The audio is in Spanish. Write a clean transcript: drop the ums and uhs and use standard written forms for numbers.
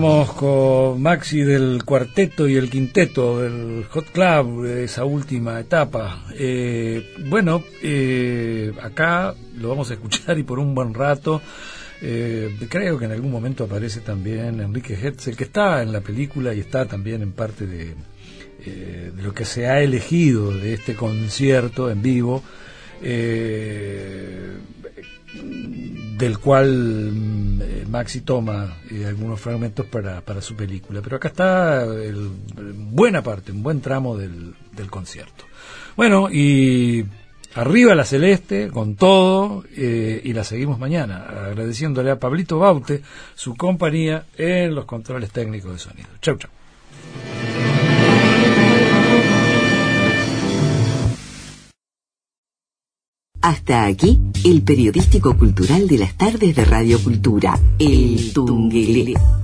escuchábamos con Maxi del cuarteto y el quinteto del Hot Club, esa última etapa. Acá lo vamos a escuchar y por un buen rato. Creo que en algún momento aparece también Enrique Hetzel, que está en la película y está también en parte de lo que se ha elegido de este concierto en vivo, del cual Maxi toma algunos fragmentos para su película. Pero acá está buena parte, un buen tramo del concierto. Bueno, y arriba la Celeste con todo, y la seguimos mañana, agradeciéndole a Pablito Baute su compañía en los controles técnicos de sonido. Chau, chau. Hasta aquí, el periodístico cultural de las tardes de Radio Cultura, El Tunguele.